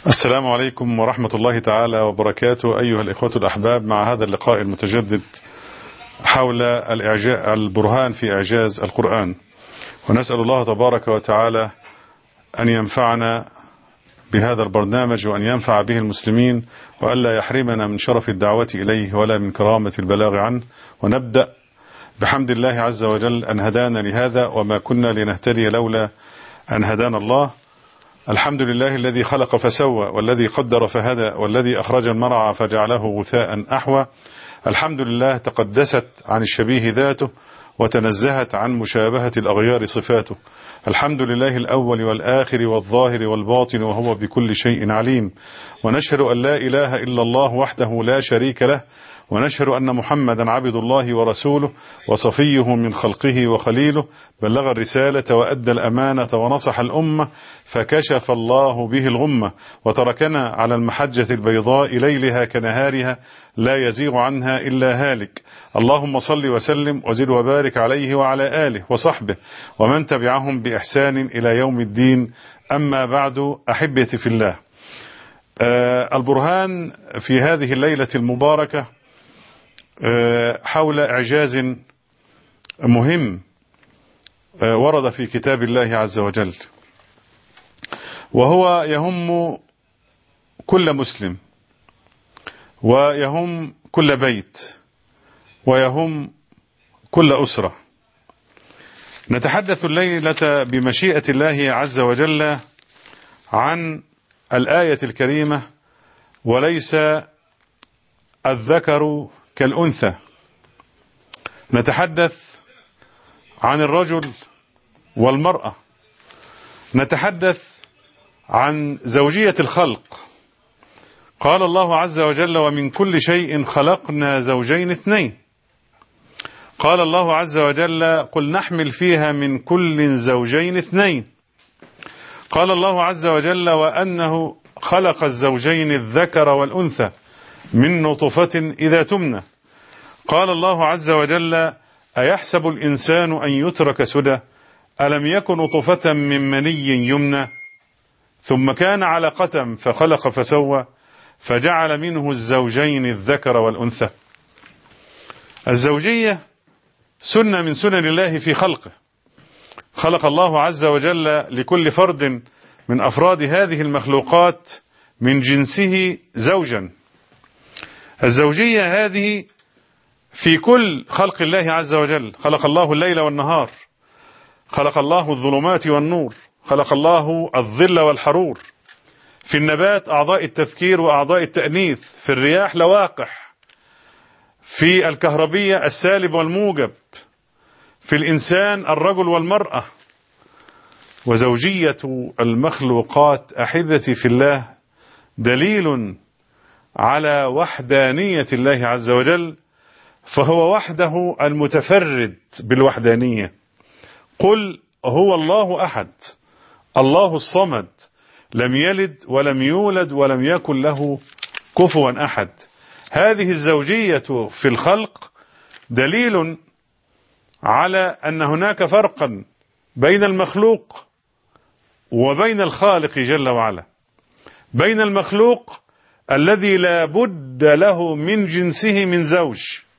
السلام عليكم ورحمة الله تعالى وبركاته أيها الإخوة الأحباب، مع هذا اللقاء المتجدد حول البرهان في إعجاز القرآن، ونسأل الله تبارك وتعالى أن ينفعنا بهذا البرنامج وأن ينفع به المسلمين، وألا يحرمنا من شرف الدعوة إليه ولا من كرامة البلاغ عنه. ونبدأ بحمد الله عز وجل أن هدانا لهذا، وما كنا لنهتدي لولا أن هدانا الله. الحمد لله الذي خلق فسوى، والذي قدر فهدى، والذي أخرج المرعى فجعله غثاء أحوى. الحمد لله تقدست عن الشبيه ذاته، وتنزهت عن مشابهة الأغيار صفاته. الحمد لله الأول والآخر والظاهر والباطن، وهو بكل شيء عليم. ونشهد أن لا إله إلا الله وحده لا شريك له، ونشهد أن محمدا عبد الله ورسوله وصفيه من خلقه وخليله، بلغ الرسالة وأدى الأمانة ونصح الأمة، فكشف الله به الغمة، وتركنا على المحجة البيضاء ليلها كنهارها لا يزيغ عنها إلا هالك. اللهم صل وسلم وزد وبارك عليه وعلى آله وصحبه ومن تبعهم بإحسان إلى يوم الدين. أما بعد، أحبتي في الله، البرهان في هذه الليلة المباركة حول إعجاز مهم ورد في كتاب الله عز وجل، وهو يهم كل مسلم، ويهم كل بيت، ويهم كل أسرة. نتحدث الليلة بمشيئة الله عز وجل عن الآية الكريمة: وليس الذكر كالأنثى. نتحدث عن الرجل والمرأة، نتحدث عن زوجية الخلق. قال الله عز وجل: ومن كل شيء خلقنا زوجين اثنين. قال الله عز وجل: قل نحمل فيها من كل زوجين اثنين. قال الله عز وجل: وأنه خلق الزوجين الذكر والأنثى من نطفة إذا تمنى. قال الله عز وجل: أيحسب الإنسان أن يترك سدى، ألم يكن نطفة من مني يمنى، ثم كان علقة فخلق فسوى، فجعل منه الزوجين الذكر والأنثى. الزوجية سنة من سنن الله في خلقه. خلق الله عز وجل لكل فرد من أفراد هذه المخلوقات من جنسه زوجا. الزوجية هذه في كل خلق الله عز وجل. خلق الله الليل والنهار، خلق الله الظلمات والنور، خلق الله الظل والحرور. في النبات أعضاء التذكير وأعضاء التأنيث، في الرياح لواقح، في الكهربية السالب والموجب، في الإنسان الرجل والمرأة. وزوجية المخلوقات أحبتي في الله دليل على وحدانية الله عز وجل، فهو وحده المتفرد بالوحدانية. قل هو الله أحد الله الصمد، لم يلد ولم يولد ولم يكن له كفوا أحد. هذه الزوجية في الخلق دليل على أن هناك فرقا بين المخلوق وبين الخالق جل وعلا، بين المخلوق الذي لا بد له من جنسه من زوج،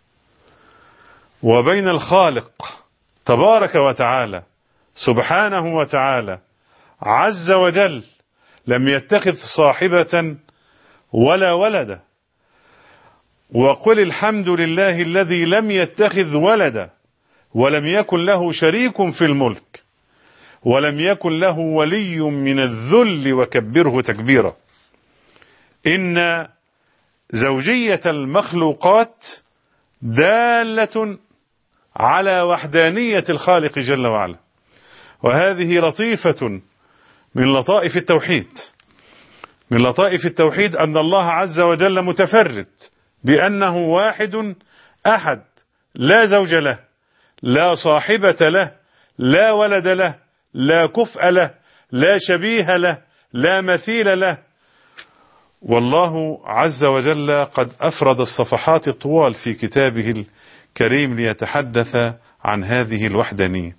وبين الخالق تبارك وتعالى سبحانه وتعالى عز وجل، لم يتخذ صاحبة ولا ولدا. وقل الحمد لله الذي لم يتخذ ولدا ولم يكن له شريك في الملك ولم يكن له ولي من الذل وكبره تكبيرا. إن زوجية المخلوقات دالة على وحدانية الخالق جل وعلا، وهذه لطيفة من لطائف التوحيد. من لطائف التوحيد أن الله عز وجل متفرد بأنه واحد أحد، لا زوج له، لا صاحبة له، لا ولد له، لا كفء له، لا شبيه له، لا مثيل له. والله عز وجل قد أفرد الصفحات الطوال في كتابه الكريم ليتحدث عن هذه الوحدانية.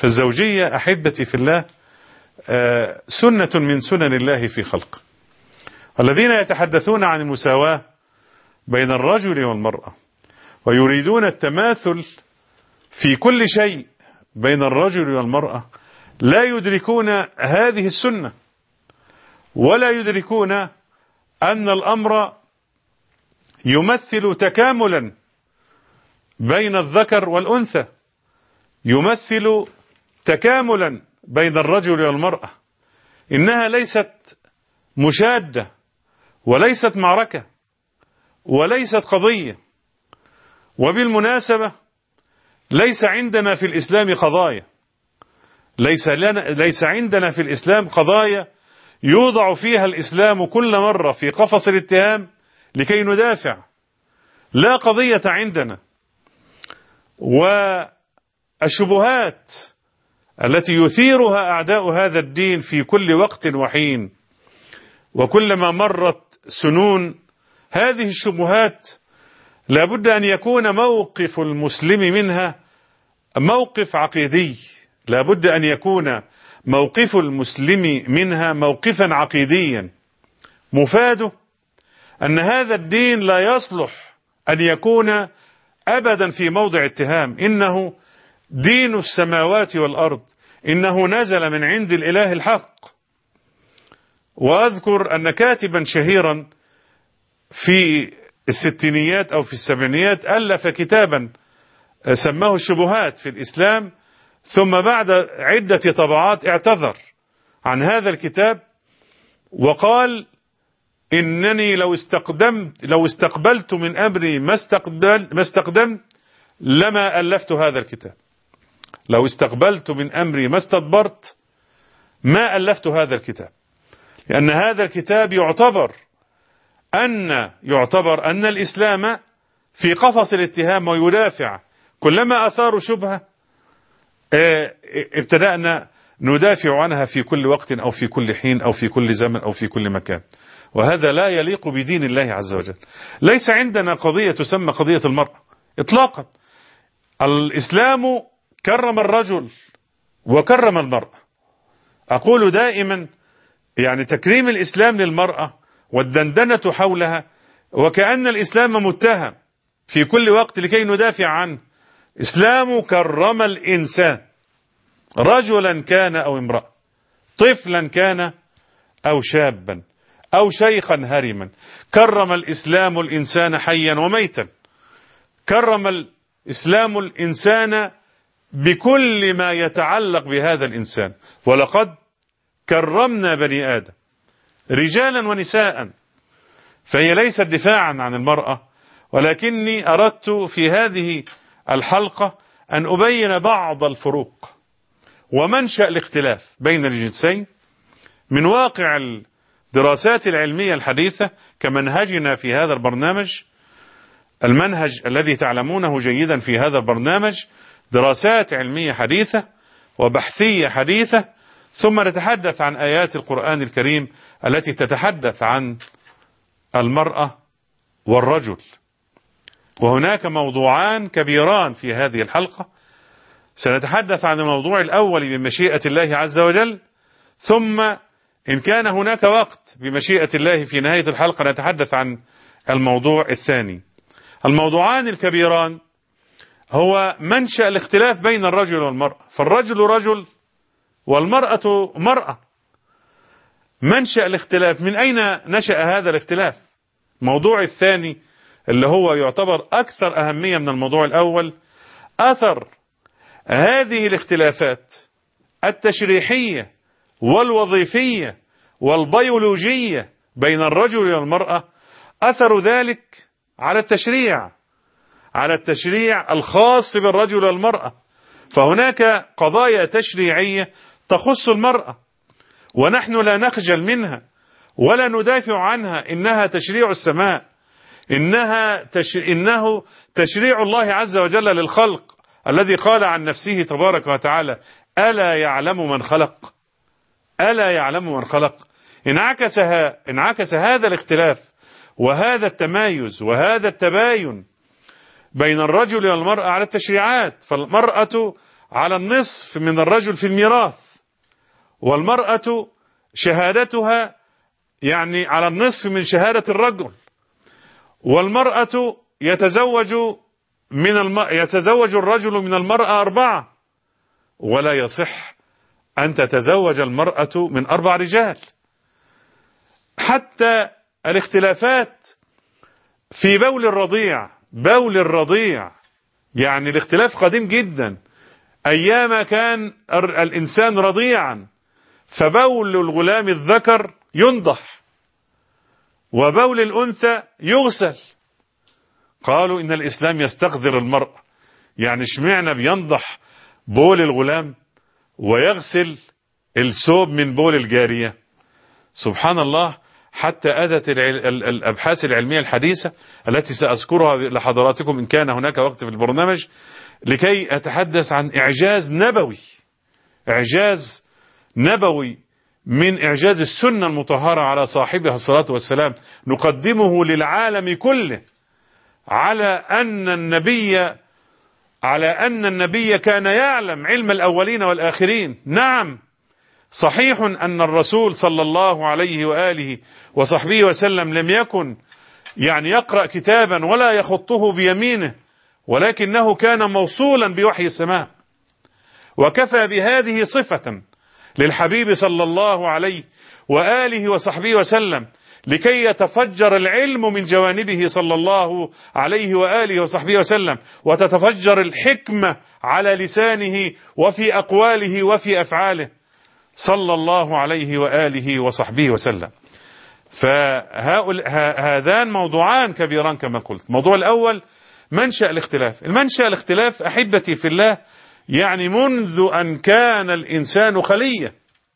فالزوجية أحبتي في الله سنة من سنن الله في خلقه. الذين يتحدثون عن المساواة بين الرجل والمرأة ويريدون التماثل في كل شيء بين الرجل والمرأة لا يدركون هذه السنة، ولا يدركون أن الأمر يمثل تكاملا بين الذكر والأنثى، يمثل تكاملا بين الرجل والمرأة. إنها ليست مشادة وليست معركة وليست قضية. وبالمناسبة ليس عندنا في الإسلام قضايا، ليس عندنا في الإسلام قضايا يوضع فيها الإسلام كل مرة في قفص الاتهام لكي ندافع. لا قضية عندنا. والشبهات التي يثيرها أعداء هذا الدين في كل وقت وحين وكلما مرت سنون، هذه الشبهات لابد أن يكون موقف المسلم منها موقف عقيدي، لابد أن يكون موقف المسلم منها موقفا عقيديا مفاده أن هذا الدين لا يصلح أن يكون أبدا في موضع اتهام. إنه دين السماوات والأرض، إنه نزل من عند الإله الحق. وأذكر أن كاتبا شهيرا في الستينيات أو في السبعينيات ألف كتابا سماه الشبهات في الإسلام، ثم بعد عدة طبعات اعتذر عن هذا الكتاب وقال إنني لو استقبلت من أمري ما استقدمت لما ألفت هذا الكتاب. لو استقبلت من أمري ما استدبرت ما ألفت هذا الكتاب، لأن هذا الكتاب يعتبر أن الإسلام في قفص الاتهام ويدافع. كلما أثاروا شبهة ابتدأنا ندافع عنها في كل وقت أو في كل حين أو في كل زمن أو في كل مكان، وهذا لا يليق بدين الله عز وجل. ليس عندنا قضية تسمى قضية المرأة إطلاقا. الإسلام كرم الرجل وكرم المرأة. أقول دائما يعني تكريم الإسلام للمرأة والدندنة حولها وكأن الإسلام متهم في كل وقت لكي ندافع عنه. إسلام كرم الإنسان، رجلا كان أو امرأة، طفلا كان أو شابا أو شيخا هرما. كرم الإسلام الإنسان حيا وميتا. كرم الإسلام الإنسان بكل ما يتعلق بهذا الإنسان. ولقد كرمنا بني آدم رجالا ونساء. فهي ليست دفاعا عن المرأة، ولكني أردت في هذه الحلقة أن أبين بعض الفروق ومنشأ الاختلاف بين الجنسين من واقع الدراسات العلمية الحديثة كمنهجنا في هذا البرنامج. المنهج الذي تعلمونه جيدا في هذا البرنامج دراسات علمية حديثة وبحثية حديثة، ثم نتحدث عن آيات القرآن الكريم التي تتحدث عن المرأة والرجل. وهناك موضوعان كبيران في هذه الحلقة. سنتحدث عن الموضوع الأول بمشيئة الله عز وجل، ثم إن كان هناك وقت بمشيئة الله في نهاية الحلقة نتحدث عن الموضوع الثاني. الموضوعان الكبيران هو منشأ الاختلاف بين الرجل والمرأة، فالرجل رجل والمرأة مرأة. منشأ الاختلاف، من أين نشأ هذا الاختلاف؟ الموضوع الثاني اللي هو يعتبر أكثر أهمية من الموضوع الأول، أثر هذه الاختلافات التشريحية والوظيفية والبيولوجية بين الرجل والمرأة، أثر ذلك على التشريع الخاص بالرجل والمرأة. فهناك قضايا تشريعية تخص المرأة ونحن لا نخجل منها ولا ندافع عنها. إنها تشريع السماء، إنه تشريع الله عز وجل للخلق الذي قال عن نفسه تبارك وتعالى ألا يعلم من خلق، ألا يعلم من خلق. انعكس هذا الاختلاف وهذا التمايز وهذا التباين بين الرجل والمرأة على التشريعات. فالمرأة على النصف من الرجل في الميراث، والمرأة شهادتها يعني على النصف من شهادة الرجل، والمرأة يتزوج الرجل من المرأة 4، ولا يصح أن تتزوج المرأة من 4 رجال. حتى الاختلافات في بول الرضيع يعني الاختلاف قديم جدا. أيام كان الإنسان رضيعا فبول الغلام الذكر ينضح وبول الأنثى يغسل. قالوا إن الإسلام يستقذر المرأة، يعني اشمعنى بينضح بول الغلام ويغسل الثوب من بول الجارية؟ سبحان الله. حتى أتت الأبحاث العلمية الحديثة التي سأذكرها لحضراتكم إن كان هناك وقت في البرنامج، لكي أتحدث عن إعجاز نبوي من إعجاز السنة المطهرة على صاحبها الصلاة والسلام، نقدمه للعالم كله على أن النبي كان يعلم علم الأولين والآخرين. نعم، صحيح أن الرسول صلى الله عليه وآله وصحبه وسلم لم يكن يعني يقرأ كتابا ولا يخطه بيمينه، ولكنه كان موصولا بوحي السماء، وكفى بهذه صفة للحبيب صلى الله عليه وآله وصحبه وسلم لكي يتفجر العلم من جوانبه صلى الله عليه وآله وصحبه وسلم، وتتفجر الحكمة على لسانه وفي أقواله وفي أفعاله صلى الله عليه وآله وصحبه وسلم. فهذان موضوعان كبيران كما قلت. الموضوع الأول منشأ الاختلاف أحبتي في الله، يعني منذ أن كان الإنسان خلية،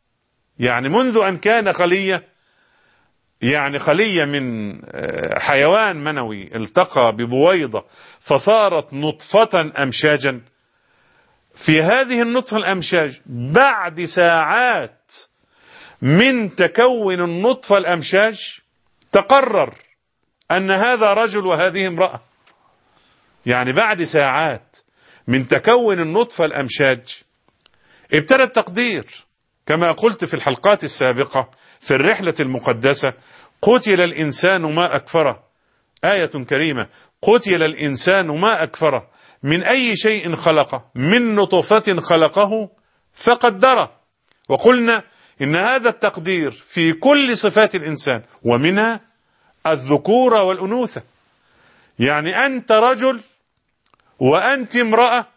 يعني خلية من حيوان منوي التقى ببويضة فصارت نطفة أمشاجا. في هذه النطفة الأمشاج بعد ساعات من تكون النطفة الأمشاج تقرر أن هذا رجل وهذه امرأة. يعني بعد ساعات من تكون النطفة الأمشاج ابتدى التقدير، كما قلت في الحلقات السابقة في الرحلة المقدسة: قتل الإنسان ما أكفره. آية كريمة: قتل الإنسان ما أكفره من أي شيء خلقه، من نطفة خلقه فقدره. وقلنا إن هذا التقدير في كل صفات الإنسان، ومنها الذكورة والأنوثة. يعني أنت رجل وأنت امرأة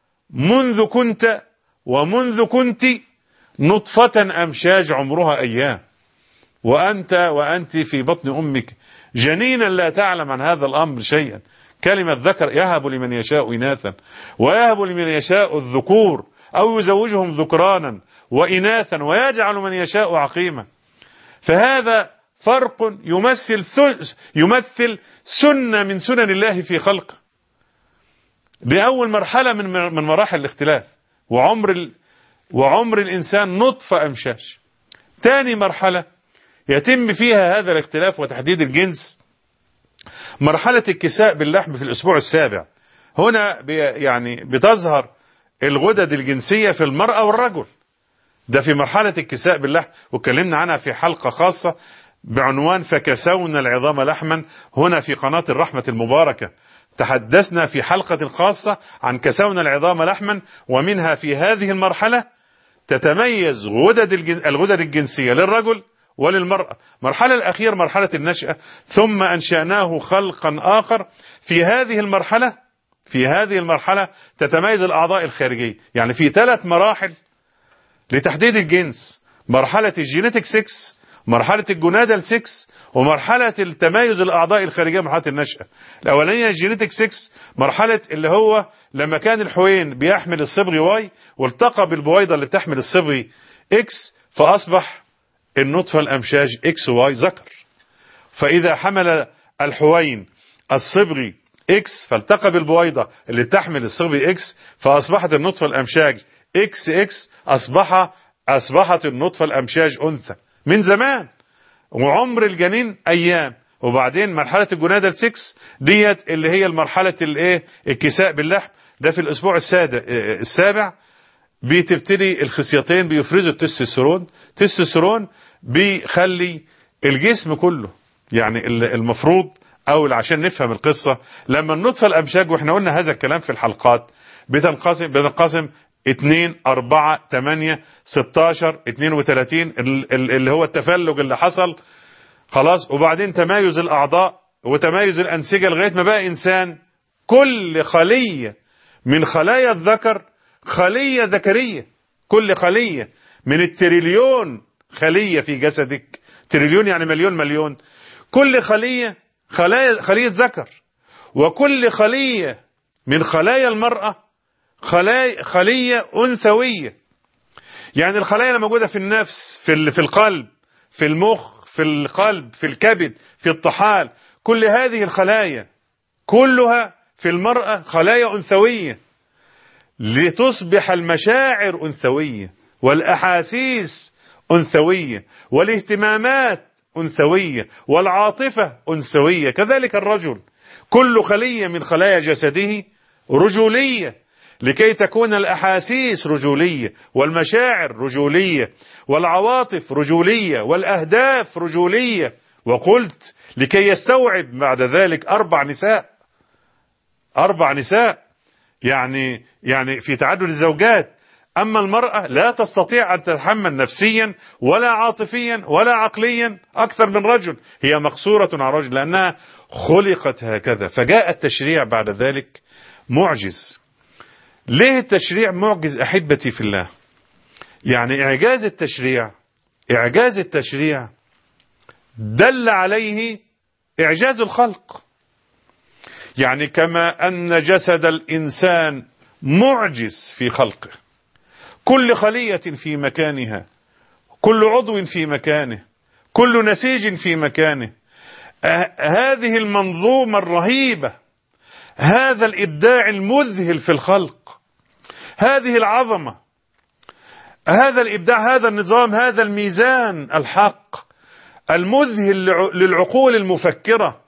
منذ كنت نطفة أمشاج عمرها أيام، وأنت في بطن أمك جنينا لا تعلم عن هذا الأمر شيئا. كلمة ذكر يهب لمن يشاء إناثا ويهب لمن يشاء الذكور أو يزوجهم ذكرانا وإناثا ويجعل من يشاء عقيما. فهذا فرق يمثل سنة من سنن الله في خلقه. دي أول مرحلة من مراحل الاختلاف، وعمر الإنسان نطفة أمشاج. ثاني مرحلة يتم فيها هذا الاختلاف وتحديد الجنس، مرحلة الكساء باللحم في الأسبوع السابع. هنا يعني بتظهر الغدد الجنسية في المرأة والرجل. ده في مرحلة الكساء باللحم، واتكلمنا عنها في حلقة خاصة بعنوان فكسونا العظام لحما هنا في قناة الرحمة المباركة. تحدثنا في حلقة خاصة عن كسونا العظام لحما، ومنها في هذه المرحلة تتميز الغدد الجنسية للرجل وللمرأة. مرحلة الأخير مرحلة النشأة، ثم أنشأناه خلقا آخر. في هذه المرحلة تتميز الأعضاء الخارجية. يعني في 3 مراحل لتحديد الجنس: مرحلة الجينيتك 6، مرحلة الجونادال 6، ومرحلة التمايز الأعضاء الخارجية مرحلة النشأة. الأولانية الجينيتك 6، مرحلة اللي هو لما كان الحوين بيحمل الصبغي واي والتقى بالبويضة اللي بتحمل الصبغي اكس، فأصبح النطفة الأمشاج اكس واي ذكر. فإذا حمل الحوين الصبغي اكس فالتقى بالبويضة اللي تحمل الصبغي اكس، فأصبحت النطفة الأمشاج اكس اكس، أصبحت النطفة الأمشاج أنثى من زمان، وعمر الجنين أيام. وبعدين مرحلة الجونادال 6 ديت اللي هي المرحلة الكساء باللحم، ده في الأسبوع السابع بتبتدي الخصيتين بيفرزوا التستوستيرون بيخلي الجسم كله. يعني المفروض او عشان نفهم القصة، لما النطفة الامشاج، واحنا قلنا هذا الكلام في الحلقات، بتنقسم 2 4 8 16 32 اللي هو التفلج اللي حصل خلاص، وبعدين تمايز الاعضاء وتمايز الانسجة لغاية ما بقى انسان. كل خلية من خلايا الذكر خلية ذكرية. كل خلية من التريليون خلية في جسدك، تريليون يعني مليون، كل خلية خلية ذكر. وكل خلية من خلايا المرأة خلية أنثوية. يعني الخلايا اللي موجودة في النفس، في القلب، في المخ، في القلب، في الكبد، في الطحال، كل هذه الخلايا كلها في المرأة خلايا أنثوية، لتصبح المشاعر أنثوية والأحاسيس أنثوية والاهتمامات أنثوية والعاطفة أنثوية. كذلك الرجل، كل خلية من خلايا جسده رجولية، لكي تكون الأحاسيس رجولية والمشاعر رجولية والعواطف رجولية والأهداف رجولية. وقلت لكي يستوعب بعد ذلك 4 نساء، يعني في تعدد الزوجات. أما المرأة لا تستطيع أن تتحمل نفسيا ولا عاطفيا ولا عقليا أكثر من رجل، هي مقصورة على رجل لأنها خلقت هكذا. فجاء التشريع بعد ذلك معجز. ليه التشريع معجز أحبتي في الله؟ يعني إعجاز التشريع دل عليه إعجاز الخلق. يعني كما أن جسد الإنسان معجز في خلقه، كل خلية في مكانها، كل عضو في مكانه، كل نسيج في مكانه، هذه المنظومة الرهيبة، هذا الإبداع المذهل في الخلق، هذه العظمة، هذا الإبداع، هذا النظام، هذا الميزان الحق المذهل للعقول المفكرة،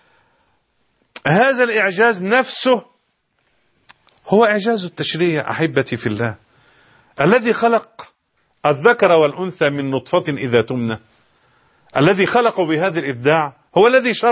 هذا الإعجاز نفسه هو إعجاز التشريع أحبتي في الله. الذي خلق الذكر والأنثى من نطفة إذا تمنى، الذي خلقه بهذا الإبداع هو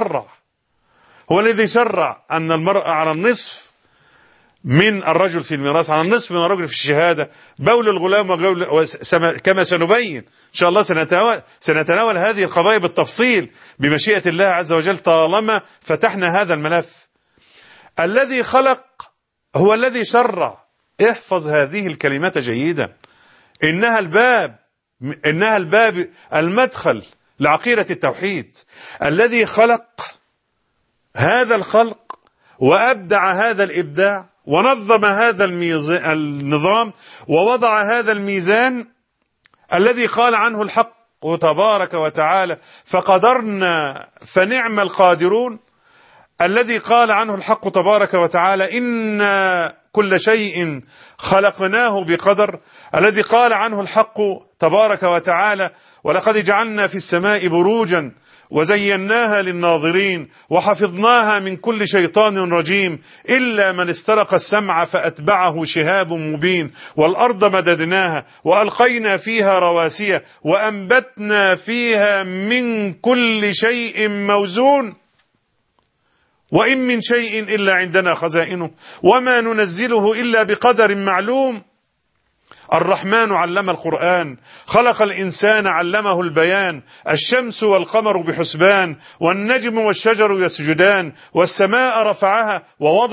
الذي شرع أن المرأة على النصف من الرجل في الميراث، على النصف من الرجل في الشهادة، بول الغلام كما سنبين إن شاء الله. سنتناول هذه القضايا بالتفصيل بمشيئة الله عز وجل طالما فتحنا هذا الملف. الذي خلق هو الذي شرع. احفظ هذه الكلمات جيدا، إنها الباب المدخل لعقيدة التوحيد. الذي خلق هذا الخلق وأبدع هذا الإبداع ونظم هذا النظام ووضع هذا الميزان الذي قال عنه الحق تبارك وتعالى فقدرنا فنعم القادرون، الذي قال عنه الحق تبارك وتعالى إن كل شيء خلقناه بقدر، الذي قال عنه الحق تبارك وتعالى ولقد جعلنا في السماء بروجا وزيناها للناظرين وحفظناها من كل شيطان رجيم إلا من استرق السمع فأتبعه شهاب مبين، والأرض مددناها وألقينا فيها رواسي وأنبتنا فيها من كل شيء موزون وإن من شيء إلا عندنا خزائنه وما ننزله إلا بقدر معلوم. الرحمن علم القرآن، خلق الإنسان علمه البيان، الشمس والقمر بحسبان، والنجم والشجر يسجدان، والسماء رفعها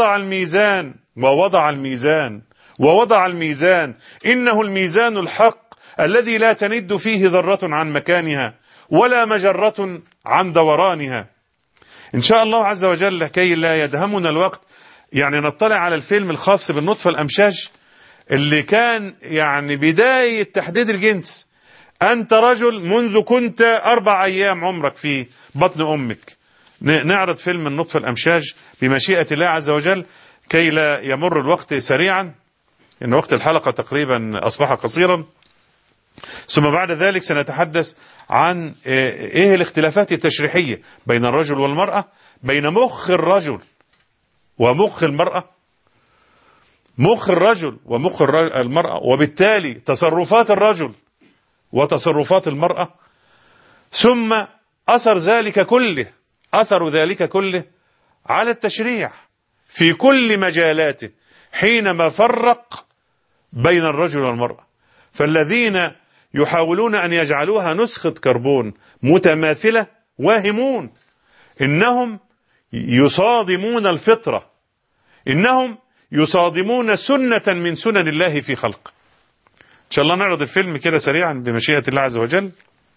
ووضع الميزان إنه الميزان الحق الذي لا تند فيه ذرة عن مكانها ولا مجرة عن دورانها. إن شاء الله عز وجل كي لا يدهمنا الوقت، يعني نطلع على الفيلم الخاص بالنطفة الأمشاج اللي كان يعني بداية تحديد الجنس. أنت رجل منذ كنت 4 أيام عمرك في بطن أمك. نعرض فيلم النطفة الأمشاج بمشيئة الله عز وجل كي لا يمر الوقت سريعا، إن وقت الحلقة تقريبا أصبح قصيرا. ثم بعد ذلك سنتحدث عن إيه الاختلافات التشريحية بين الرجل والمرأة، بين مخ الرجل ومخ المرأة، مخ الرجل ومخ المرأة، وبالتالي تصرفات الرجل وتصرفات المرأة. ثم أثر ذلك كله على التشريع في كل مجالاته حينما فرق بين الرجل والمرأة. فالذين يحاولون أن يجعلوها نسخة كربون متماثلة واهمون، إنهم يصادمون الفطرة، إنهم يصادمون سنة من سنن الله في خلقه. إن شاء الله نعرض الفيلم كده سريعا بمشيئة الله عز وجل.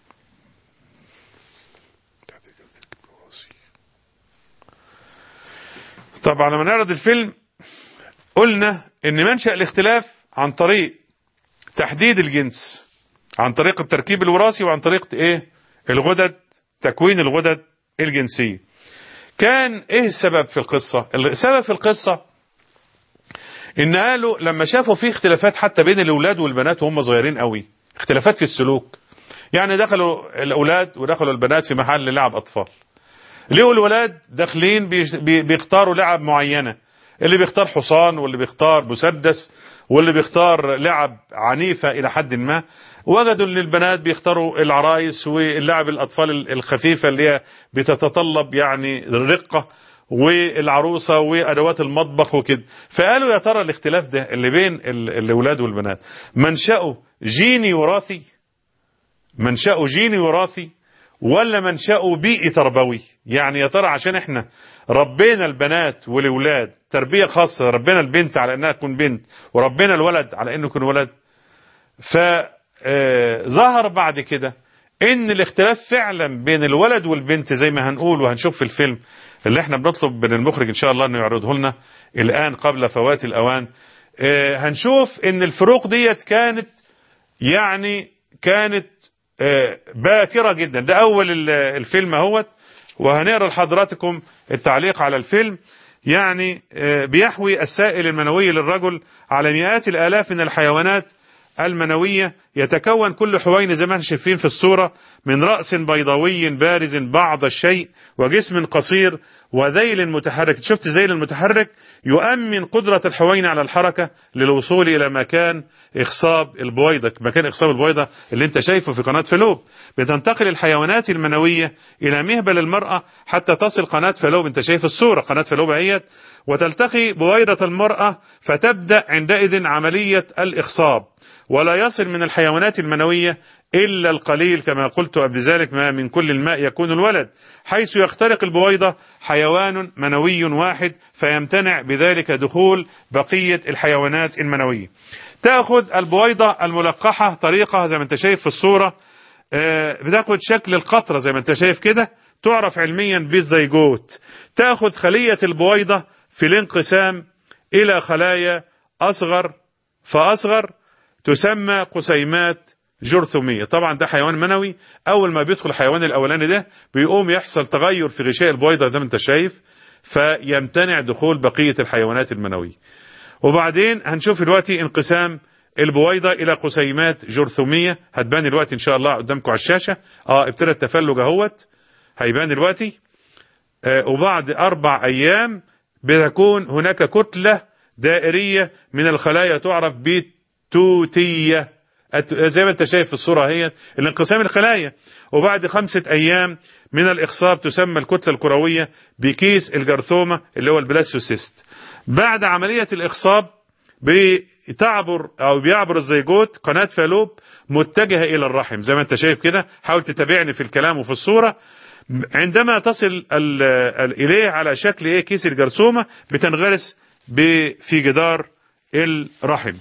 طبعا لما نعرض الفيلم قلنا إن منشأ الاختلاف عن طريق تحديد الجنس، عن طريق التركيب الوراثي، وعن طريق الغدد، تكوين الغدد الجنسية. كان ايه السبب في القصة؟ السبب في القصة ان قالوا لما شافوا فيه اختلافات حتى بين الاولاد والبنات وهم صغيرين قوي، اختلافات في السلوك. يعني دخلوا الاولاد ودخلوا البنات في محل لعب اطفال، لقوا الولاد داخلين بيختاروا لعب معينة، اللي بيختار حصان واللي بيختار مسدس واللي بيختار لعب عنيفة الى حد ما. وجدوا ان البنات بيختاروا العرايس واللعب الاطفال الخفيفة اللي هي بتتطلب يعني الرقة، والعروسة وادوات المطبخ وكده. فقالوا يا ترى الاختلاف ده اللي بين الاولاد والبنات منشأه جيني وراثي ولا منشأه بيئي تربوي؟ يعني يا ترى عشان احنا ربينا البنات والاولاد تربية خاصة، ربينا البنت على انها تكون بنت وربينا الولد على انه يكون ولد، فظهر بعد كده ان الاختلاف فعلا بين الولد والبنت زي ما هنقول وهنشوف في الفيلم اللي احنا بنطلب من المخرج ان شاء الله انه يعرضه لنا الان قبل فوات الاوان. هنشوف ان الفروق ديت كانت باكرة جدا. ده اول الفيلم اهوت، وهنقرا لحضراتكم التعليق على الفيلم. يعني بيحوي السائل المنوي للرجل على مئات الالاف من الحيوانات المنوية، يتكون كل حوين زي ما احنا شايفين في الصورة من رأس بيضاوي بارز بعض الشيء وجسم قصير وذيل متحرك. شفت ذيل المتحرك يؤمن قدرة الحوين على الحركة للوصول إلى مكان إخصاب البويضة، مكان إخصاب البويضة اللي انت شايفه في قناة فالوب. بتنتقل الحيوانات المنوية إلى مهبل المرأة حتى تصل قناة فالوب، انت شايف الصورة قناة فالوب اهيت، وتلتقي بويضة المرأة فتبدأ عندئذ عملية الإخصاب. ولا يصل من الحيوانات المنوية إلا القليل كما قلت قبل ذلك، ما من كل الماء يكون الولد، حيث يخترق البويضة حيوان منوي واحد فيمتنع بذلك دخول بقية الحيوانات المنوية. تأخذ البويضة الملقحة طريقة زي ما انت شايف في الصورة، بتاخد شكل القطرة زي ما انت شايف كده، تعرف علميا بالزيجوت. تأخذ خلية البويضة في الانقسام إلى خلايا أصغر فأصغر تسمى قسيمات جرثومية. طبعا ده حيوان منوي، أول ما بيدخل الحيوان الأولاني ده بيقوم يحصل تغير في غشاء البويضة زي ما انت شايف، فيمتنع دخول بقية الحيوانات المنوية. وبعدين هنشوف دلوقتي انقسام البويضة إلى قسيمات جرثومية، هتبان دلوقتي إن شاء الله قدامكم على الشاشة. ابتدى التفلج اهوت، هيبان دلوقتي. وبعد 4 أيام بتكون هناك كتلة دائرية من الخلايا تعرف بالتوتية زي ما انت شايف في الصورة هي الانقسام الخلايا. وبعد 5 أيام من الإخصاب تسمى الكتلة الكروية بكيس الجرثومة اللي هو البلاستوسيست. بعد عملية الإخصاب بيعبر الزيجوت قناة فالوب متجهة إلى الرحم زي ما انت شايف كده. حاول تتابعني في الكلام وفي الصورة. عندما تصل إليه على شكل كيس الجرثومة بتنغرس في جدار الرحم.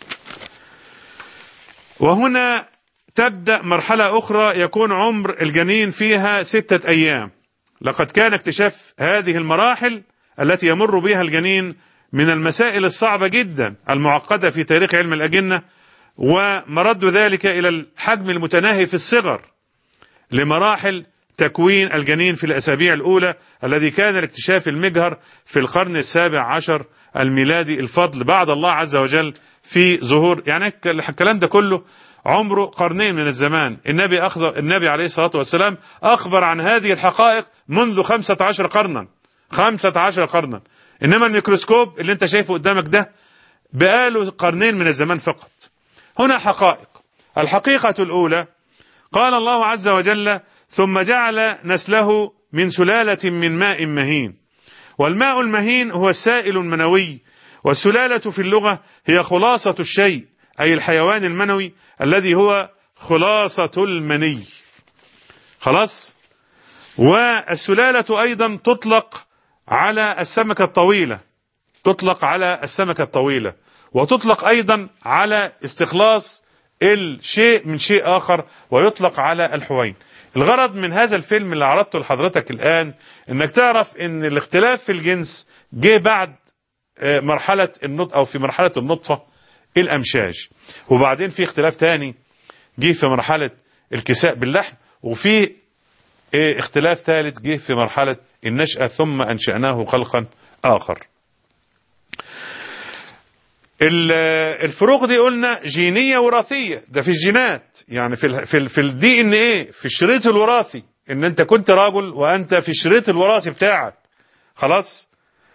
وهنا تبدأ مرحلة أخرى يكون عمر الجنين فيها 6 أيام. لقد كان اكتشاف هذه المراحل التي يمر بها الجنين من المسائل الصعبة جدا المعقدة في تاريخ علم الأجنة، ومرد ذلك إلى الحجم المتناهي في الصغر لمراحل تكوين الجنين في الأسابيع الأولى، الذي كان الاكتشاف المجهر في القرن 17 الميلادي، الفضل بعد الله عز وجل في ظهور. يعني الكلام ده كله عمره 2 قرن من الزمان. النبي عليه الصلاة والسلام أخبر عن هذه الحقائق منذ 15 قرنا 15 قرنا. إنما الميكروسكوب اللي انت شايفه قدامك ده بقاله 2 قرن من الزمان فقط. هنا حقائق. الحقيقة الأولى قال الله عز وجل: ثم جعل نسله من سلالة من ماء مهين. والماء المهين هو السائل المنوي، والسلالة في اللغة هي خلاصة الشيء، أي الحيوان المنوي الذي هو خلاصة المني. خلاص. والسلالة أيضا تطلق على السمكة الطويلة، تطلق على السمكة الطويلة، وتطلق أيضا على استخلاص الشيء من شيء آخر، ويطلق على الحوين. الغرض من هذا الفيلم اللي عرضته لحضرتك الآن انك تعرف ان الاختلاف في الجنس جه بعد مرحلة النطفة، او في مرحلة النطفة الامشاج، وبعدين في اختلاف تاني جه في مرحلة الكساء باللحم، وفي اختلاف ثالث جه في مرحلة النشأة، ثم انشأناه خلقا اخر. الفروق دي قلنا جينية وراثية، ده في الجينات، يعني في الدي ان ايه، في الشريط الوراثي، ان انت كنت راجل وانت في الشريط الوراثي بتاعك. خلاص.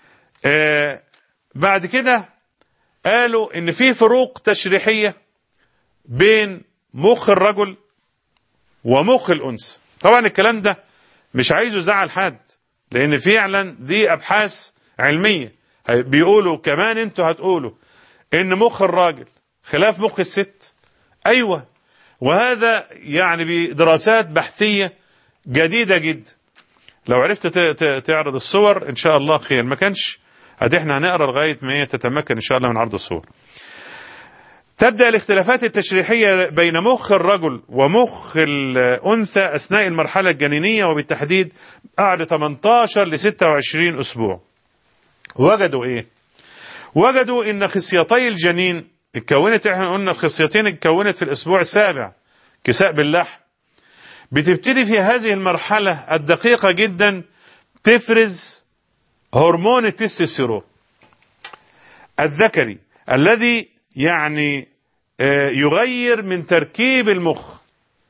بعد كده قالوا ان في فروق تشريحية بين مخ الرجل ومخ الانثى. طبعا الكلام ده مش عايزه زعل حد، لان فعلا دي ابحاث علمية بيقولوا، كمان انتوا هتقولوا ان مخ الراجل خلاف مخ الست. ايوه، وهذا يعني بدراسات بحثية جديدة جدا. لو عرفت تعرض الصور ان شاء الله خير، ما كانش احنا هنقرا لغاية ما هي تتمكن ان شاء الله من عرض الصور. تبدأ الاختلافات التشريحية بين مخ الرجل ومخ الأنثى أثناء المرحلة الجنينية، وبالتحديد بعد 18 ل 26 أسبوع. وجدوا إيه؟ وجدوا إن خصيتي الجنين اتكونت، احنا قلنا الخصيتين اتكونت في الأسبوع السابع، كساء باللحم. بتبتدي في هذه المرحلة الدقيقة جدا تفرز هرمون التستوستيرون الذكري، الذي يعني يغير من تركيب المخ،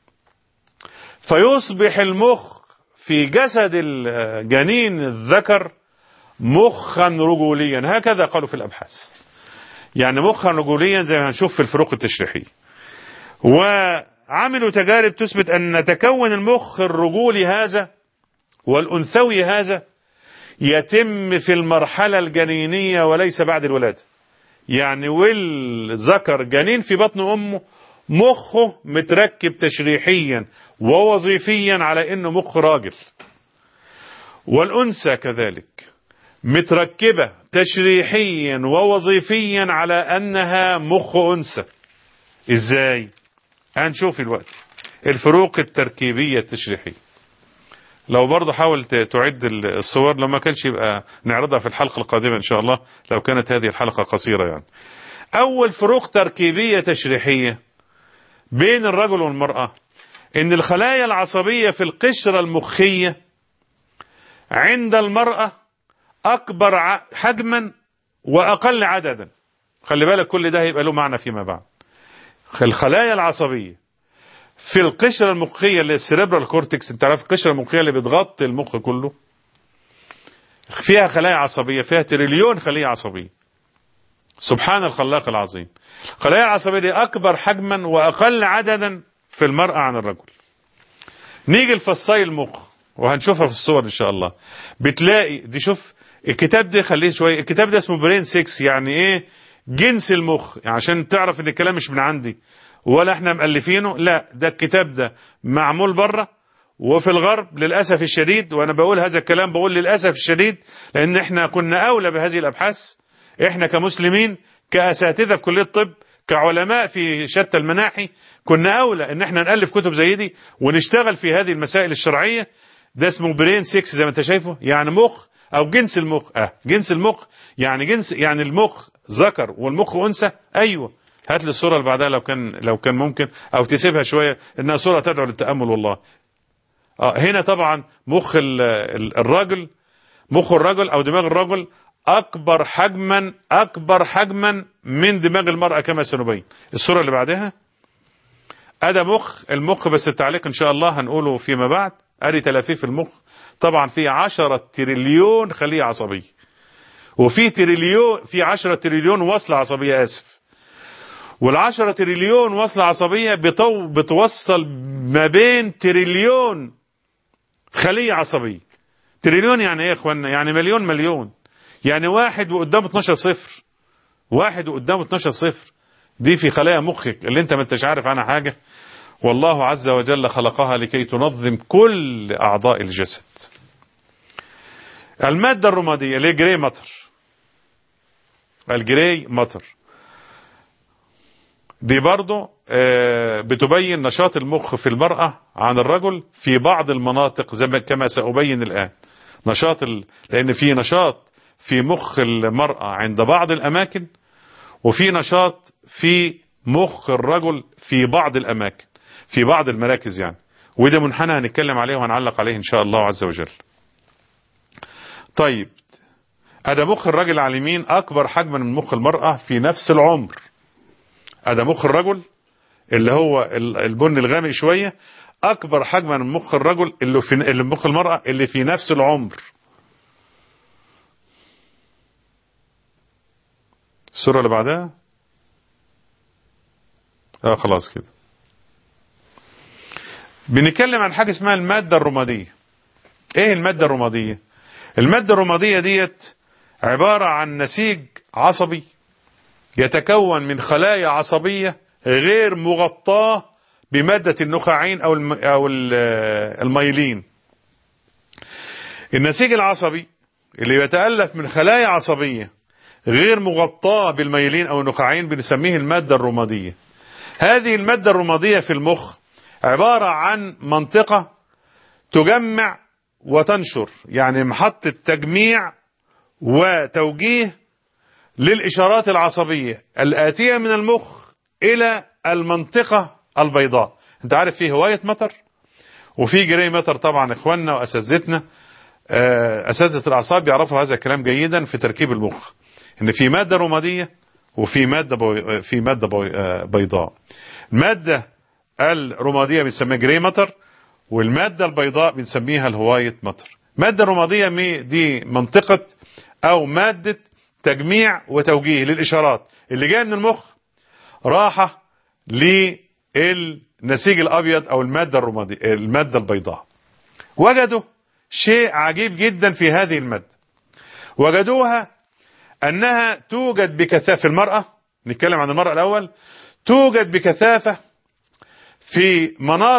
فيصبح المخ في جسد الجنين الذكر مخا رجوليا، هكذا قالوا في الأبحاث، يعني مخا رجوليا زي ما هنشوف في الفروق التشريحية. وعملوا تجارب تثبت أن تكون المخ الرجولي هذا والأنثوي هذا يتم في المرحلة الجنينية وليس بعد الولادة. يعني والذكر جنين في بطن أمه مخه متركب تشريحيا ووظيفيا على أنه مخ راجل، والأنثى كذلك متركبة تشريحيا ووظيفيا على أنها مخ أنثى. إزاي؟ هنشوف الوقت الفروق التركيبية التشريحية. لو برضه حاول تعد الصور، لو ما كانش يبقى نعرضها في الحلقة القادمة إن شاء الله، لو كانت هذه الحلقة قصيرة يعني. أول فروق تركيبية تشريحية بين الرجل والمرأة إن الخلايا العصبية في القشرة المخية عند المرأة أكبر حجما وأقل عددا. خلي بالك كل ده هيبقى له معنى فيما بعد. الخلايا العصبية في القشرة المخية اللي السيريبرال كورتكس، انت عارف القشرة المخية اللي بتغطي المخ كله، فيها خلايا عصبية، فيها تريليون خلية عصبية. سبحان الخلاق العظيم. الخلايا العصبية دي أكبر حجما وأقل عددا في المرأة عن الرجل. نيجي لفصي المخ وهنشوفها في الصور إن شاء الله. بتلاقي دي، شوف الكتاب ده، خليه شوية، الكتاب ده اسمه برين 6، يعني إيه جنس المخ، يعني عشان تعرف إن الكلام مش من عندي ولا احنا مؤلفينه، لا، ده الكتاب ده معمول بره وفي الغرب للأسف الشديد. وانا بقول هذا الكلام بقول للأسف الشديد لان احنا كنا اولى بهذه الابحاث، احنا كمسلمين كأساتذة في كلية الطب كعلماء في شتى المناحي كنا اولى ان احنا نألف كتب زي دي ونشتغل في هذه المسائل الشرعية. ده اسمه برين 6 زي ما انت شايفه، يعني مخ او جنس المخ. جنس المخ يعني جنس، يعني المخ ذكر والمخ انثى. ايوه، هات لي الصورة اللي بعدها لو كان ممكن، او تسيبها شوية انها صورة تدعو للتأمل والله. هنا طبعا مخ الرجل، مخ الرجل او دماغ الرجل اكبر حجما من دماغ المرأة كما سنبين. الصورة اللي بعدها ادي المخ، بس التعليق ان شاء الله هنقوله فيما بعد. ادي تلافيف المخ، طبعا في 10 تريليون خلية عصبية، وفي 10 تريليون وصلة عصبية، اسف. وال10 تريليون وصلة عصبية بتوصل ما بين تريليون خلية عصبية. تريليون يعني ايه يا اخوانا؟ يعني مليون مليون، يعني واحد وقدامه 12 صفر، واحد وقدامه 12 صفر. دي في خلايا مخك اللي انت ما انتش عارف عنها حاجة، والله عز وجل خلقها لكي تنظم كل اعضاء الجسد. المادة الرمادية اللي هي جراي ماتر، الجراي ماتر دي برضو بتبين نشاط المخ في المرأة عن الرجل في بعض المناطق زي كما سأبين الآن. لأن في نشاط في مخ المرأة عند بعض الأماكن، وفي نشاط في مخ الرجل في بعض الأماكن، في بعض المراكز يعني. وده منحنى هنتكلم عليه وهنعلق عليه إن شاء الله عز وجل. طيب، هذا مخ الرجل على اليمين أكبر حجما من مخ المرأة في نفس العمر. هذا مخ الرجل اللي هو البني الغامق شوية أكبر حجما من مخ الرجل اللي مخ المرأة اللي في نفس العمر. الصورة اللي بعدها خلاص كده. بنتكلم عن حاجة اسمها المادة الرمادية. ايه المادة الرمادية؟ المادة الرمادية ديت عبارة عن نسيج عصبي يتكون من خلايا عصبية غير مغطاة بمادة النخاعين أو الميلين. النسيج العصبي اللي يتألف من خلايا عصبية غير مغطاة بالميلين أو النخاعين بنسميه المادة الرمادية. هذه المادة الرمادية في المخ عبارة عن منطقة تجمع وتنشر، يعني محطة تجميع وتوجيه للإشارات العصبية الآتية من المخ إلى المنطقة البيضاء. انت عارف فيه هواية مطر وفي جراي ماتر. طبعا اخواننا واساتذتنا اساتذة الاعصاب يعرفوا هذا الكلام جيدا في تركيب المخ، ان في مادة رمادية وفي مادة بيضاء. المادة الرمادية بنسميها جراي ماتر، والمادة البيضاء بنسميها الهواية ماتر. المادة الرمادية دي منطقة او مادة تجميع وتوجيه للاشارات اللي جايه من المخ راحة للنسيج الابيض او المادة الرمادية المادة البيضاء. وجدوا شيء عجيب جدا في هذه المادة، وجدوها انها توجد بكثافة في المرأة. نتكلم عن المرأة الاول. توجد بكثافة في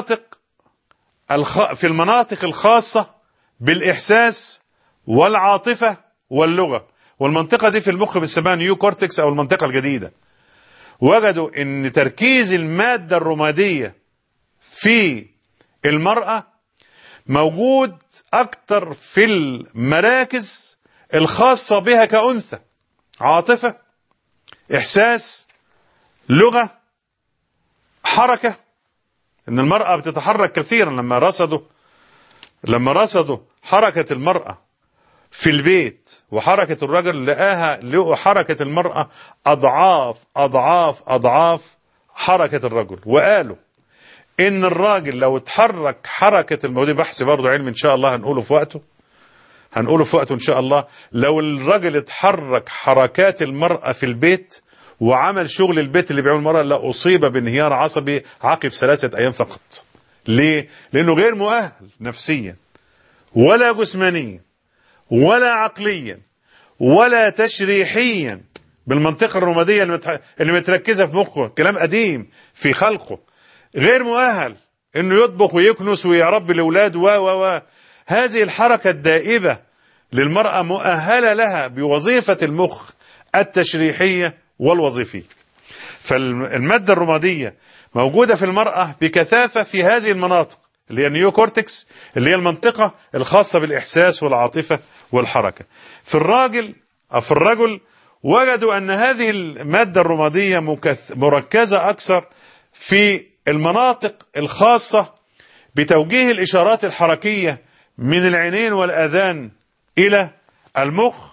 المناطق الخاصة بالاحساس والعاطفة واللغة، والمنطقة دي في المخ بنسميها نيو كورتكس او المنطقة الجديدة. وجدوا ان تركيز المادة الرمادية في المرأة موجود اكتر في المراكز الخاصة بها كأنثى، عاطفة، احساس، لغة، حركة. ان المرأة بتتحرك كثيرا. لما رصدوا حركة المرأة في البيت وحركة الرجل لقوا حركة المرأة أضعاف أضعاف أضعاف حركة الرجل. وقالوا إن الراجل لو اتحرك حركة الموضوع بحث برضه علم إن شاء الله هنقوله في وقته إن شاء الله. لو الراجل اتحرك حركات المرأة في البيت وعمل شغل البيت اللي بيعمل المرأة لأصيب بانهيار عصبي عقب 3 أيام فقط. ليه؟ لأنه غير مؤهل نفسيا ولا جسمانيا ولا عقليا ولا تشريحيا بالمنطقة الرمادية اللي متركزة في مخه. كلام قديم في خلقه. غير مؤهل انه يطبخ ويكنس ويربي الاولاد هذه الحركة الدائبة للمرأة مؤهلة لها بوظيفة المخ التشريحية والوظيفية. فالمادة الرمادية موجودة في المرأة بكثافة في هذه المناطق اللي هي النيو كورتكس، اللي هي المنطقة الخاصة بالإحساس والعاطفة والحركة. في الرجل وجدوا أن هذه المادة الرمادية مركزة أكثر في المناطق الخاصة بتوجيه الإشارات الحركية من العينين والآذان إلى المخ،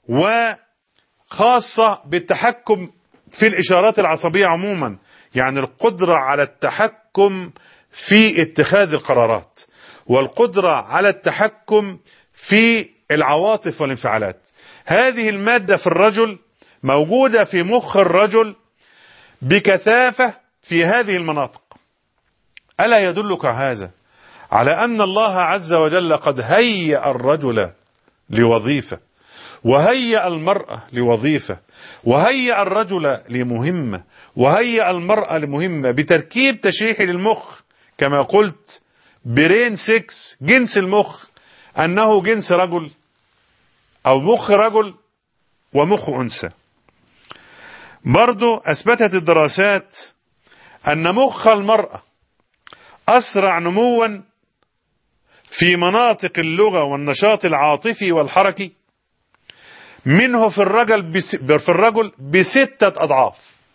وخاصة بالتحكم في الإشارات العصبية عموما، يعني القدرة على التحكم في اتخاذ القرارات والقدرة على التحكم في العواطف والانفعالات. هذه المادة في الرجل موجودة في مخ الرجل بكثافة في هذه المناطق. ألا يدلك هذا على أن الله عز وجل قد هيأ الرجل لوظيفة، وهيأ المرأة لوظيفة، وهيأ الرجل لمهمة، وهيأ المرأة لمهمة بتركيب تشريحي للمخ. كما قلت برين 6 جنس المخ أنه جنس رجل أو مخ رجل ومخ أنثى. برضو أثبتت الدراسات أن مخ المرأة أسرع نموا في مناطق اللغة والنشاط العاطفي والحركي منه في الرجل ب6 أضعاف.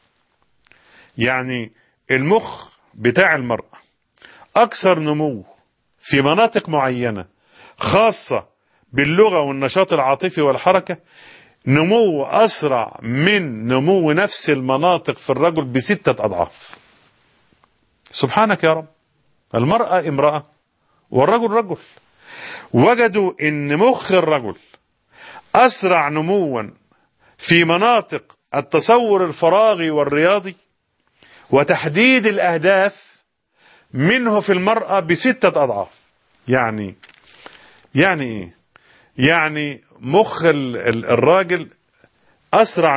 يعني المخ بتاع المرأة أكثر نمو في مناطق معينة خاصة باللغة والنشاط العاطفي والحركة، نمو أسرع من نمو نفس المناطق في الرجل ب6 أضعاف. سبحانك يا رب، المرأة امرأة والرجل رجل. وجدوا ان مخ الرجل اسرع نموا في مناطق التصور الفراغي والرياضي وتحديد الاهداف منه في المرأة ب6 أضعاف. يعني ايه؟ يعني مخ الراجل اسرع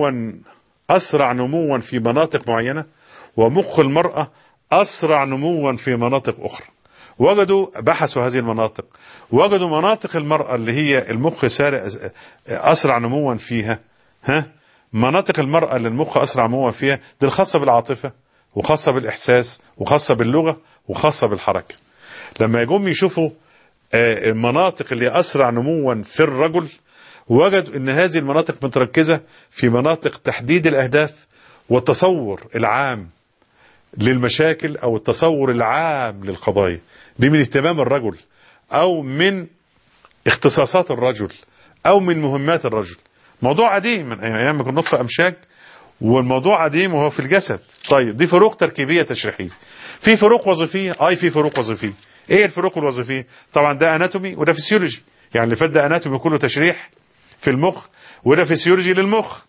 نموا في مناطق معينة، ومخ المرأة أسرع نموا في مناطق أخرى. بحثوا هذه المناطق، وجدوا مناطق المرأة اللي هي المخ أسرع نموا فيها. مناطق المرأة اللي المخ أسرع نموا فيها دي الخاصة بالعاطفة، وخاصة بالإحساس، وخاصة باللغة، وخاصة بالحركة. لما يجوا يشوفوا المناطق اللي أسرع نموا في الرجل، وجدوا أن هذه المناطق متركزة في مناطق تحديد الأهداف والتصور العام للمشاكل أو التصور العام للقضايا. دي من اهتمام الرجل أو من اختصاصات الرجل أو من مهمات الرجل. موضوع قديم من أيام ما كنا نطفئ أمشاج، والموضوع قديم وهو في الجسد. طيب دي فروق تركيبية تشريحية. في فروق وظيفية، في فروق وظيفية. ايه الفروق الوظيفية؟ طبعا ده اناتومي وده فسيولوجي. يعني اللي فات ده اناتومي كله تشريح في المخ، وده فسيولوجي للمخ.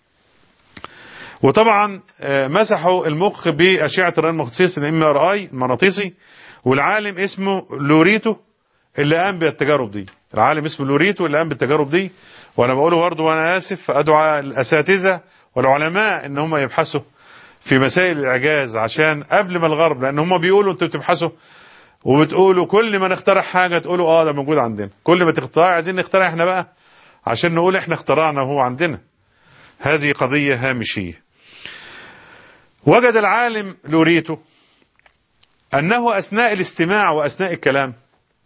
وطبعا مسحوا المخ بأشعة الرأي المغناطيسي الMRI المغناطيسي، والعالم اسمه لوريتو اللي قام بالتجارب دي. العالم اسمه لوريتو اللي قام بالتجارب دي. وانا بقوله برضه وانا اسف، ادعو الاساتذه والعلماء ان هم يبحثوا في مسائل الاعجاز عشان قبل ما الغرب، لان هم بيقولوا انتوا بتبحثوا وبتقولوا كل ما نخترع حاجه تقولوا ده موجود عندنا، كل ما تخترع عايزين نخترع احنا بقى عشان نقول احنا اخترعنا وهو عندنا. هذه قضيه هامشيه. وجد العالم لوريتو أنه أثناء الاستماع وأثناء الكلام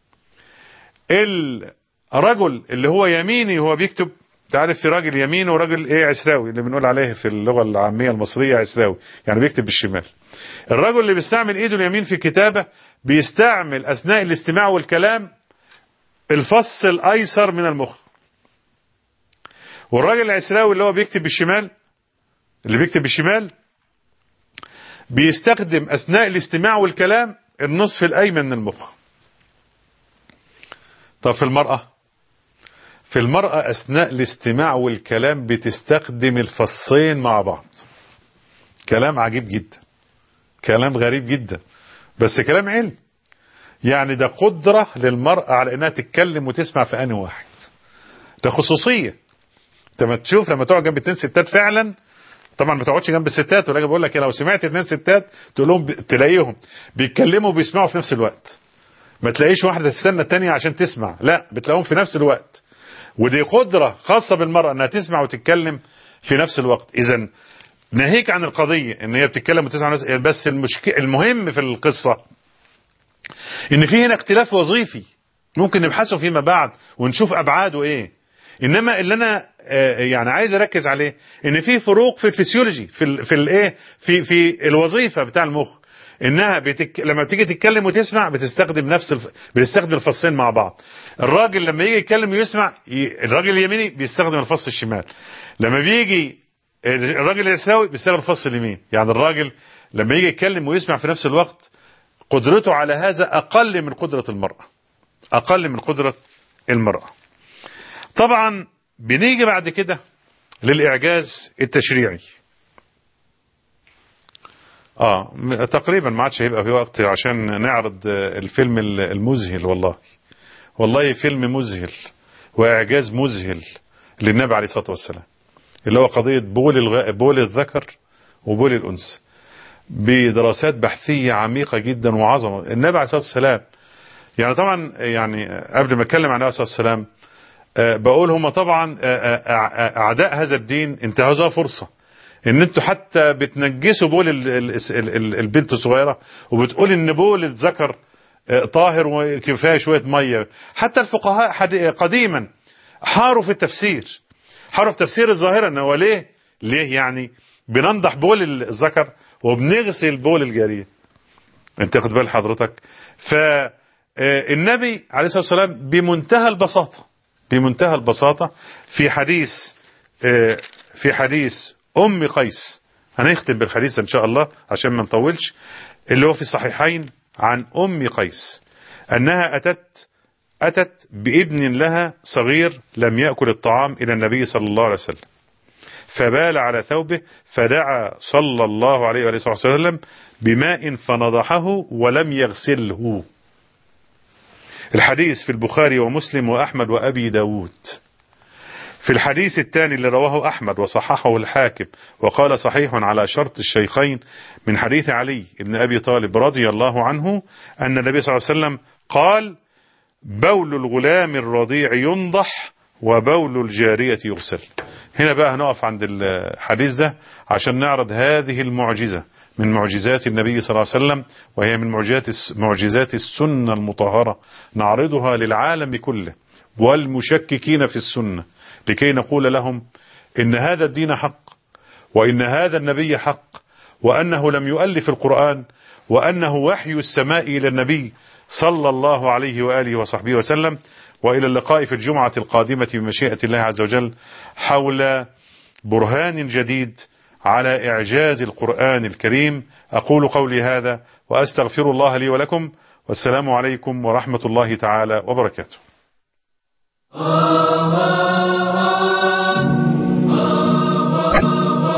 الرجل اللي هو يميني هو بيكتب، تعرف في راجل يمين وراجل عسراوي اللي بنقول عليه في اللغة العامية المصرية عسراوي، يعني بيكتب بالشمال. الرجل اللي بيستعمل ايده اليمين في الكتابة بيستعمل أثناء الاستماع والكلام الفص الأيسر من المخ. والراجل العسراوي اللي هو بيكتب بالشمال بيستخدم أثناء الاستماع والكلام النصف الأيمن من المخ. طب في المرأة أثناء الاستماع والكلام بتستخدم الفصين مع بعض. كلام عجيب جدا، كلام غريب جدا، بس كلام علم. يعني ده قدرة للمرأة على انها تتكلم وتسمع في آن واحد. ده خصوصية. لما تقعد جنب 2 ستات فعلا، طبعا ما تقعدش جنب الستات، ولا بقول لك لو سمعت 2 ستات تقول لهم تلاقيهم بيتكلموا وبيسمعوا في نفس الوقت. ما تلاقيش واحدة تستنى الثانيه عشان تسمع، لا بتلاقيهم في نفس الوقت. ودي قدرة خاصة بالمرأة انها تسمع وتتكلم في نفس الوقت. اذا ناهيك عن القضية ان هي بتتكلم وتسمع، بس المهم في القصة ان في هنا اختلاف وظيفي ممكن نبحثه فيما بعد ونشوف ابعاده ايه. انما اللي انا يعني عايز اركز عليه ان في فروق في الفسيولوجي في الوظيفة بتاع المخ. انها لما تيجي تتكلم وتسمع بتستخدم الفصين مع بعض. الراجل لما يجي يتكلم ويسمع، الراجل اليميني بيستخدم الفص الشمال. لما بيجي الراجل اليسراوي بيستخدم الفص اليمين. يعني الراجل لما يجي يتكلم ويسمع في نفس الوقت قدرته على هذا اقل من قدرة المرأة. طبعا بنيجي بعد كده للإعجاز التشريعي. تقريبا ما عادش هيبقى في وقت عشان نعرض الفيلم المذهل. والله فيلم مذهل واعجاز مذهل للنبي عليه الصلاة والسلام، اللي هو قضية بول الذكر وبول الأنثى، بدراسات بحثية عميقة جدا وعظمة. النبي عليه الصلاة والسلام يعني طبعا يعني قبل ما اتكلم عن النبي عليه الصلاة والسلام بقول هم طبعا أعداء هذا الدين انتهزوا فرصة ان انتوا حتى بتنجسوا بول البنت الصغيرة، وبتقول ان بول الذكر طاهر وكفاية شوية مية. حتى الفقهاء قديما حاروا في التفسير، حاروا في تفسير الظاهرة ان هو ليه يعني بننضح بول الذكر وبنغسل بول الجارية. انت خد بال حضرتك. فالنبي عليه الصلاة والسلام بمنتهى البساطة في حديث أم قيس، هنختم بالحديث إن شاء الله عشان ما نطولش، اللي هو في الصحيحين عن أم قيس أنها أتت بابن لها صغير لم يأكل الطعام إلى النبي صلى الله عليه وسلم، فبال على ثوبه فدعا صلى الله عليه وسلم بماء فنضحه ولم يغسله. الحديث في البخاري ومسلم وأحمد وأبي داود. في الحديث الثاني اللي رواه أحمد وصححه الحاكم وقال صحيح على شرط الشيخين، من حديث علي بن أبي طالب رضي الله عنه أن النبي صلى الله عليه وسلم قال: بول الغلام الرضيع ينضح وبول الجارية يغسل. هنا بقى هنقف عند الحديث ده عشان نعرض هذه المعجزة من معجزات النبي صلى الله عليه وسلم، وهي من معجزات السنة المطهرة، نعرضها للعالم كله والمشككين في السنة لكي نقول لهم إن هذا الدين حق، وإن هذا النبي حق، وأنه لم يؤلف القرآن، وأنه وحي السماء إلى النبي صلى الله عليه وآله وصحبه وسلم. وإلى اللقاء في الجمعة القادمة بمشيئة الله عز وجل حول برهان جديد على إعجاز القرآن الكريم. أقول قولي هذا وأستغفر الله لي ولكم، والسلام عليكم ورحمة الله تعالى وبركاته.